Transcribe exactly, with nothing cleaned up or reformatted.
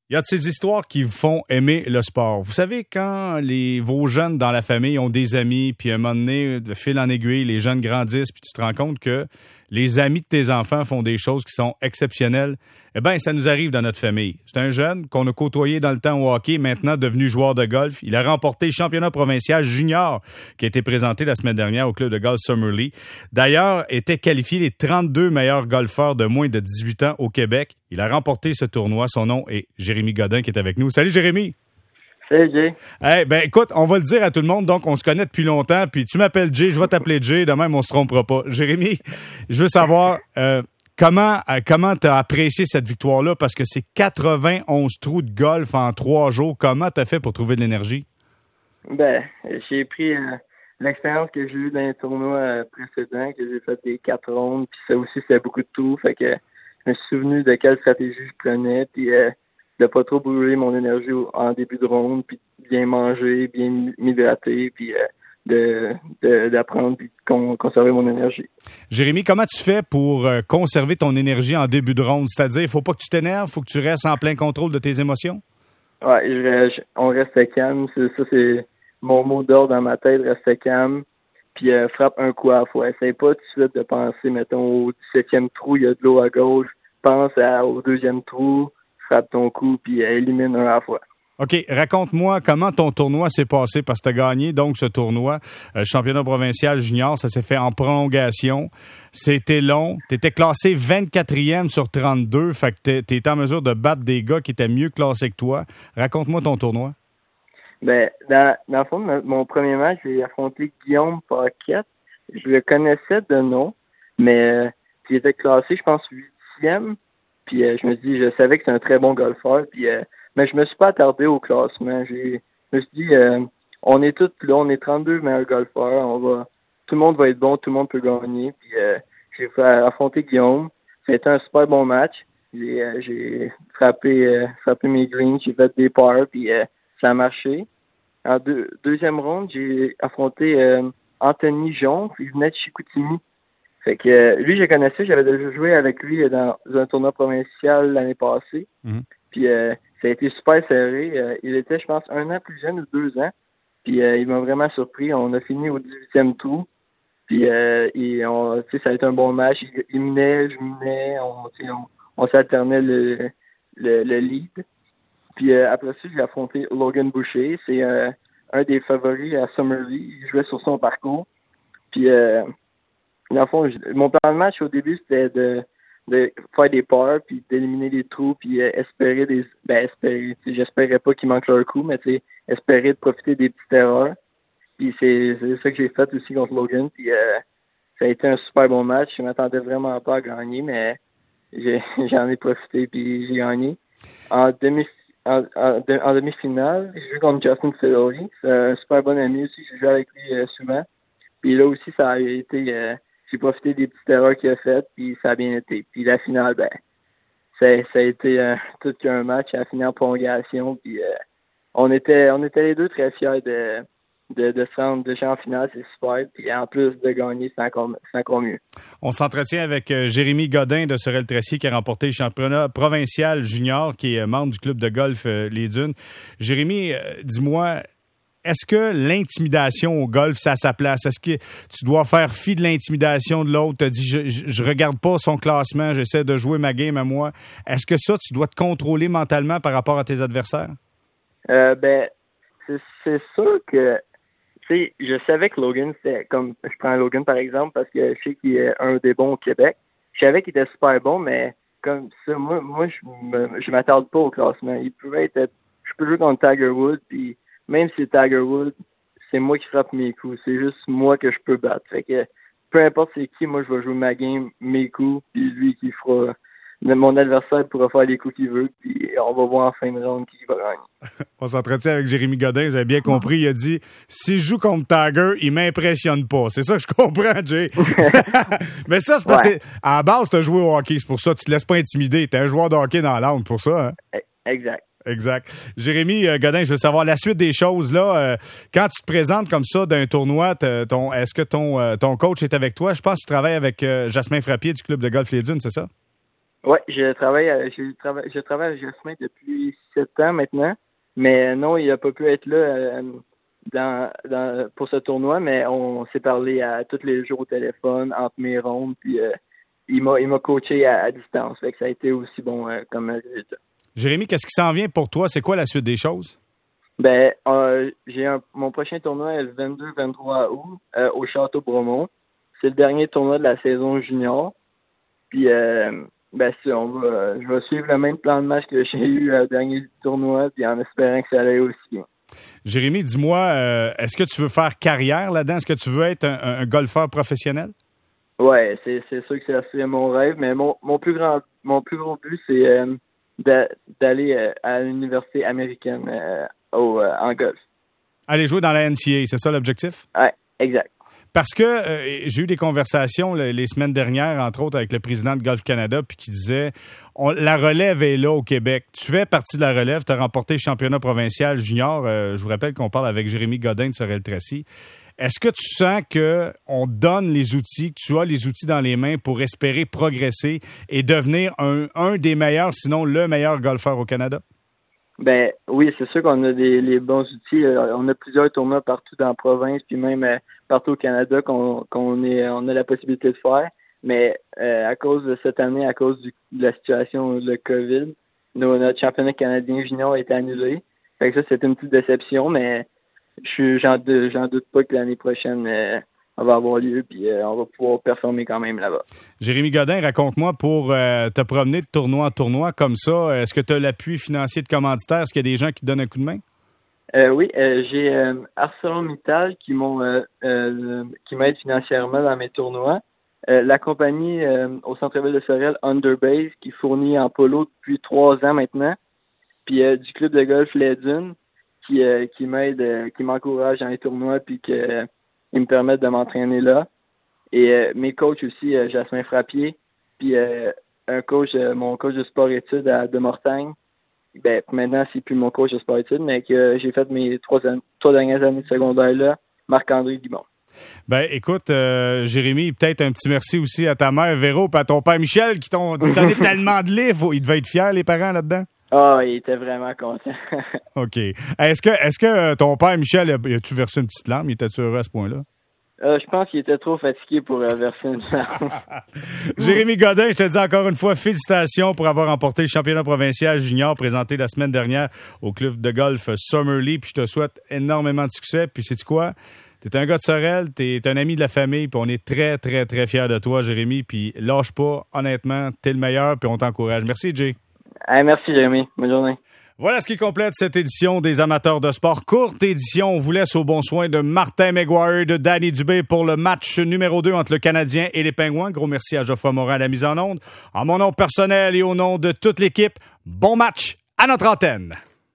Il y a de ces histoires qui vous font aimer le sport. Vous savez, quand les, vos jeunes dans la famille ont des amis, puis à un moment donné, de fil en aiguille, les jeunes grandissent, puis tu te rends compte que les amis de tes enfants font des choses qui sont exceptionnelles, eh bien, ça nous arrive dans notre famille. C'est un jeune qu'on a côtoyé dans le temps au hockey, maintenant devenu joueur de golf. Il a remporté le championnat provincial junior qui a été présenté la semaine dernière au club de golf Summerlee. D'ailleurs, étaient qualifiés les trente-deux meilleurs golfeurs de moins de dix-huit ans au Québec. Il a remporté ce tournoi. Son nom est Jérémy Godin qui est avec nous. Salut Jérémy! Salut Jay! Hey, ben écoute, on va le dire à tout le monde, donc on se connaît depuis longtemps, puis tu m'appelles Jay, je vais t'appeler Jay, de même on se trompera pas. Jérémy, je veux savoir... Euh, Comment euh, comment t'as apprécié cette victoire-là? Parce que c'est quatre-vingt-onze trous de golf en trois jours. Comment t'as fait pour trouver de l'énergie? Ben, j'ai pris euh, l'expérience que j'ai eue dans les tournois euh, précédents, que j'ai fait des quatre rondes, puis ça aussi, c'est beaucoup de trous. Fait que je me suis souvenu de quelle stratégie je prenais, puis euh, de pas trop brûler mon énergie en début de ronde, puis bien manger, bien m'hydrater, puis... Euh, De, de, d'apprendre et de con, conserver mon énergie. Jérémy, comment tu fais pour euh, conserver ton énergie en début de ronde? C'est-à-dire, il faut pas que tu t'énerves, il faut que tu restes en plein contrôle de tes émotions? Ouais, je, je, on reste calme. C'est, ça, c'est mon mot d'ordre dans ma tête, reste calme. Puis euh, frappe un coup à la fois. Essaye pas tout de suite de penser, mettons, au dix-septième trou, il y a de l'eau à gauche. Pense à, au deuxième trou, frappe ton coup, puis euh, élimine un à la fois. OK, raconte-moi comment ton tournoi s'est passé, parce que tu as gagné donc ce tournoi, euh, championnat provincial junior, ça s'est fait en prolongation. C'était long. Tu étais classé vingt-quatrième sur trente-deux, fait que tu étais en mesure de battre des gars qui étaient mieux classés que toi. Raconte-moi ton tournoi. Ben, dans, dans le fond, mon premier match, j'ai affronté Guillaume Paquette. Je le connaissais de nom, mais euh, il était classé, je pense, huitième. Puis euh, je me dis, je savais que c'est un très bon golfeur, puis... Euh, mais je me suis pas attardé au classement. J'ai, je me suis dit, euh, on est tous là, on est trente-deux meilleurs golfeurs. On va, tout le monde va être bon, tout le monde peut gagner. Puis euh, j'ai fait affronter Guillaume. C'était un super bon match. J'ai, euh, j'ai frappé, euh, frappé mes greens, j'ai fait des pars, puis euh, ça a marché. En deux, deuxième ronde, j'ai affronté euh, Anthony Jon, il venait de Chicoutimi. Fait que euh, lui, je le connaissais, j'avais déjà joué avec lui dans un tournoi provincial l'année passée. Mm-hmm. Puis euh, ça a été super serré. Euh, il était, je pense, un an plus jeune ou deux ans. Puis euh, il m'a vraiment surpris. On a fini au dix-huitième trou. Puis euh, et on, ça a été un bon match. Il, il menait, je menais. On, on, on s'alternait le, le, le lead. Puis euh, après ça, j'ai affronté Logan Boucher. C'est euh, un des favoris à Summerlee. Il jouait sur son parcours. Puis euh, dans le fond, je, mon plan de match au début, c'était de de faire des pars, puis d'éliminer des trous, puis euh, espérer des... Ben, espérer, j'espérais pas qu'il manque leur coup, mais tu sais, espérer de profiter des petites erreurs. Puis c'est, c'est ça que j'ai fait aussi contre Logan, puis euh, ça a été un super bon match. Je m'attendais vraiment pas à gagner, mais j'ai, j'en ai profité, puis j'ai gagné. En demi en, en, en demi-finale, j'ai joué contre Justin Fedoli. C'est un super bon ami aussi, j'ai joué avec lui euh, souvent. Puis là aussi, ça a été... Euh, j'ai profité des petites erreurs qu'il a faites, puis ça a bien été. Puis la finale, ben, ça, ça a été euh, tout qu'un match à finir en prolongation. Puis euh, on était on était les deux très fiers de, de, de se rendre déjà en finale, c'est super. Puis en plus de gagner, c'est encore, c'est encore mieux. On s'entretient avec euh, Jérémy Godin de Sorel-Tracy qui a remporté le championnat provincial junior, qui est membre du club de golf euh, Les Dunes. Jérémy, euh, dis-moi... Est-ce que l'intimidation au golf, ça a sa place? Est-ce que tu dois faire fi de l'intimidation de l'autre? Tu as dit, je, je, je regarde pas son classement, j'essaie de jouer ma game à moi. Est-ce que ça, tu dois te contrôler mentalement par rapport à tes adversaires? Euh, ben, c'est, c'est sûr que, tu sais, je savais que Logan, c'était comme, je prends Logan par exemple, parce que je sais qu'il est un des bons au Québec. Je savais qu'il était super bon, mais comme ça, moi, moi je, me, je m'attarde pas au classement. Il pouvait être, je peux jouer contre Tiger Woods, puis même si c'est Tiger Woods, c'est moi qui frappe mes coups. C'est juste moi que je peux battre. Fait que peu importe c'est qui, moi je vais jouer ma game, mes coups, puis lui qui fera... Mon adversaire pourra faire les coups qu'il veut, puis on va voir en fin de ronde qui va gagner. On s'entretient avec Jérémy Godin, vous avez bien compris. Il a dit, si je joue contre Tiger, il m'impressionne pas. C'est ça que je comprends, Jay. Mais ça, c'est parce que ouais. À la base, tu as joué au hockey. C'est pour ça que tu te laisses pas intimider. Tu es un joueur de hockey dans l'âme pour ça. Hein? Exact. Exact. Jérémy euh, Godin, je veux savoir la suite des choses. Là, euh, quand tu te présentes comme ça d'un tournoi, ton, est-ce que ton, euh, ton coach est avec toi? Je pense que tu travailles avec euh, Jasmin Frappier du club de golf Les Dunes, c'est ça? Oui, je travaille, à- je travaille, je travaille à Jasmin depuis sept ans maintenant. Mais non, il n'a pas pu être là euh, dans, dans, pour ce tournoi, mais on s'est parlé à tous les jours au téléphone, entre mes rondes, puis euh, il m'a il m'a coaché à, à distance. Fait que ça a été aussi bon euh, comme résultat. Jérémy, qu'est-ce qui s'en vient pour toi? C'est quoi la suite des choses? Ben, euh, j'ai un, mon prochain tournoi est le vingt-deux vingt-trois août euh, au Château Bromont. C'est le dernier tournoi de la saison junior. Puis, euh, ben, si on va, euh, je vais suivre le même plan de match que j'ai eu au dernier tournoi, puis en espérant que ça aille aussi bien. Jérémy, dis-moi, euh, est-ce que tu veux faire carrière là-dedans? Est-ce que tu veux être un, un golfeur professionnel? Ouais, c'est, c'est sûr que c'est, c'est mon rêve, mais mon, mon plus grand mon plus gros but, c'est euh, d'a, d'aller euh, à l'université américaine euh, au, euh, en golf. Aller jouer dans la N C A A, c'est ça l'objectif? Ouais, exact. Parce que euh, j'ai eu des conversations les, les semaines dernières, entre autres, avec le président de Golf Canada, puis qui disait on, la relève est là au Québec. Tu fais partie de la relève, tu as remporté le championnat provincial junior. Euh, je vous rappelle qu'on parle avec Jérémy Godin de Sorel-Tracy. Est-ce que tu sens qu'on donne les outils, que tu as les outils dans les mains pour espérer progresser et devenir un, un des meilleurs, sinon le meilleur golfeur au Canada? Ben oui, c'est sûr qu'on a des les bons outils. On a plusieurs tournois partout dans la province, puis même euh, partout au Canada qu'on qu'on est on a la possibilité de faire. Mais euh, à cause de cette année, à cause du, de la situation de COVID, nos, notre championnat canadien junior a été annulé. Fait que ça, c'est une petite déception, mais je j'en, j'en doute pas que l'année prochaine euh, on va avoir lieu, puis euh, on va pouvoir performer quand même là-bas. Jérémy Godin, raconte-moi, pour euh, te promener de tournoi en tournoi comme ça, est-ce que tu as l'appui financier de commanditaires? Est-ce qu'il y a des gens qui te donnent un coup de main? Euh, oui, euh, j'ai euh, ArcelorMittal qui m'ont euh, euh, qui m'aide financièrement dans mes tournois. Euh, la compagnie euh, au centre-ville de Sorel, Underbase, qui fournit en polo depuis trois ans maintenant. Puis euh, du club de golf Les Dunes, qui, euh, qui m'aide, euh, qui m'encourage dans les tournois, puis que euh, ils me permettent de m'entraîner là. Et euh, mes coachs aussi, euh, Jasmin Frappier, puis euh, un coach, euh, mon coach de sport-études à De Mortagne. Ben, maintenant, c'est plus mon coach de sport-études, mais que euh, j'ai fait mes trois, an- trois dernières années de secondaire là, Marc-André Guimond. Ben, écoute, euh, Jérémy, peut-être un petit merci aussi à ta mère Véro et à ton père Michel qui t'ont donné tellement de livres. Ils devaient être fiers, les parents, là-dedans? Ah, oh, il était vraiment content. OK. Est-ce que, est-ce que ton père Michel, as-tu versé une petite larme? Il était-tu heureux à ce point-là? Euh, je pense qu'il était trop fatigué pour euh, verser une larme. Jérémy Godin, je te dis encore une fois, félicitations pour avoir remporté le championnat provincial junior présenté la semaine dernière au club de golf Summerlee. Puis je te souhaite énormément de succès. Puis sais-tu quoi? T'es un gars de Sorel, t'es un ami de la famille, puis on est très, très, très fiers de toi, Jérémy. Puis lâche pas, honnêtement, t'es le meilleur, puis on t'encourage. Merci, Jay. Hey, merci, Jérémy. Bonne journée. Voilà ce qui complète cette édition des amateurs de sport. Courte édition, on vous laisse au bon soin de Martin McGuire, de Danny Dubé pour le match numéro deux entre le Canadien et les Pingouins. Gros merci à Geoffroy Morin à la mise en onde. En mon nom personnel et au nom de toute l'équipe, bon match à notre antenne.